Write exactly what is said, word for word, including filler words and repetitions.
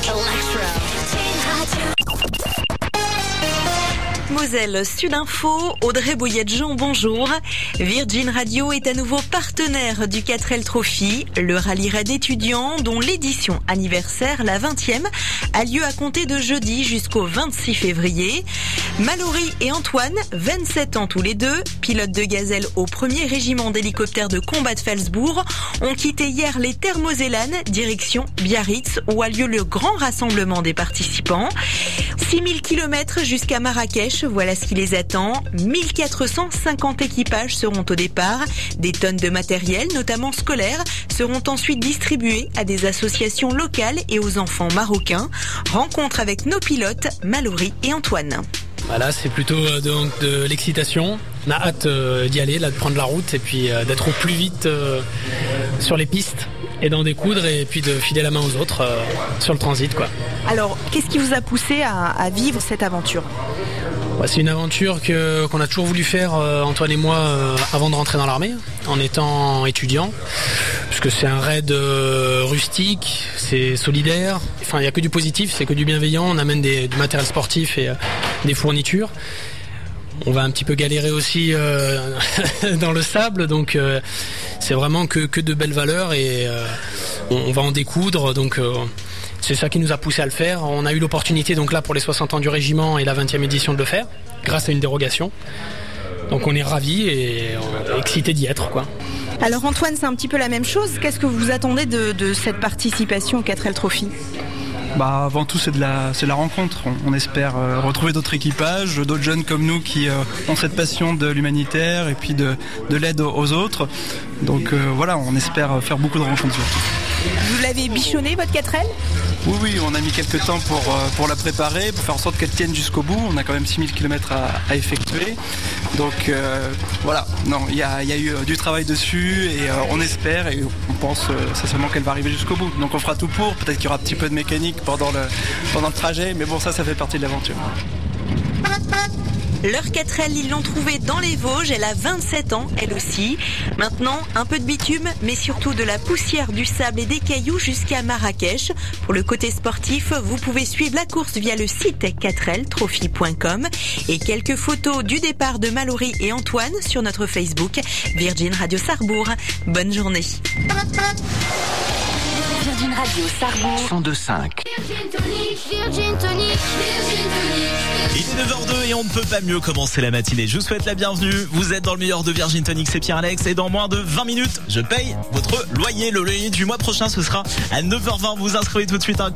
Moselle Sud Info, Audrey Boyette-Jean, bonjour. Virgin Radio est à nouveau partenaire du quatre L Trophy, le rallye raid étudiant dont l'édition anniversaire, la vingtième, a lieu à compter de jeudi jusqu'au vingt-six février. Mallory et Antoine, vingt-sept ans tous les deux, pilotes de Gazelle au premier régiment d'hélicoptères de combat de Pfalzbourg, ont quitté hier les terres mosellanes, direction Biarritz, où a lieu le grand rassemblement des participants. six mille kilomètres jusqu'à Marrakech, voilà ce qui les attend. mille quatre cent cinquante équipages seront au départ. Des tonnes de matériel, notamment scolaire, seront ensuite distribuées à des associations locales et aux enfants marocains. Rencontre avec nos pilotes, Mallory et Antoine. Voilà, c'est plutôt euh, donc de l'excitation. On a hâte euh, d'y aller, là, de prendre la route et puis euh, d'être au plus vite euh, sur les pistes et d'en découdre et puis de filer la main aux autres euh, sur le transit, quoi. Alors, qu'est-ce qui vous a poussé à, à vivre cette aventure ? Ouais, c'est une aventure que, qu'on a toujours voulu faire, euh, Antoine et moi, euh, avant de rentrer dans l'armée, en étant étudiant. Puisque c'est un raid euh, rustique, c'est solidaire. Enfin, il n'y a que du positif, c'est que du bienveillant. On amène des, du matériel sportif et euh, des fournitures. On va un petit peu galérer aussi euh, dans le sable, donc euh, c'est vraiment que, que de belles valeurs et euh, on, on va en découdre. Donc euh, c'est ça qui nous a poussé à le faire. On a eu l'opportunité donc là pour les soixante ans du régiment et la vingtième édition de le faire, grâce à une dérogation. Donc on est ravis et on est excités d'y être, quoi. Alors Antoine, c'est un petit peu la même chose. Qu'est-ce que vous attendez de, de cette participation au quatre L Trophy ? Bah, avant tout, c'est de la, c'est de la rencontre. On, on espère euh, retrouver d'autres équipages, d'autres jeunes comme nous qui euh, ont cette passion de l'humanitaire et puis de, de l'aide aux autres. Donc euh, voilà, on espère faire beaucoup de rencontres surtout. Vous l'avez bichonné, votre quatre L ? Oui, oui, on a mis quelques temps pour, euh, pour la préparer, pour faire en sorte qu'elle tienne jusqu'au bout. On a quand même six mille kilomètres à, à effectuer. Donc euh, voilà, non, il y a, y a eu euh, du travail dessus et euh, on espère et on pense euh, sincèrement qu'elle va arriver jusqu'au bout. Donc on fera tout pour, peut-être qu'il y aura un petit peu de mécanique pendant le, pendant le trajet, mais bon, ça, ça fait partie de l'aventure. Leur quatre L, ils l'ont trouvée dans les Vosges, elle a vingt-sept ans, elle aussi. Maintenant, un peu de bitume, mais surtout de la poussière, du sable et des cailloux jusqu'à Marrakech. Pour le côté sportif, vous pouvez suivre la course via le site quatre L trophy point com et quelques photos du départ de Mallory et Antoine sur notre Facebook, Virgin Radio Sarrebourg. Bonne journée. Virgin Radio Sarrebourg cent deux cinq. Virgin Tonic, Virgin Tonic, Virgin Tonic. Il est neuf heures deux et on ne peut pas mieux commencer la matinée. Je vous souhaite la bienvenue. Vous êtes dans le meilleur de Virgin Tonic, c'est Pierre-Alex. Et dans moins de vingt minutes, je paye votre loyer. Le loyer du mois prochain, ce sera à neuf heures vingt. Vous inscrivez tout de suite un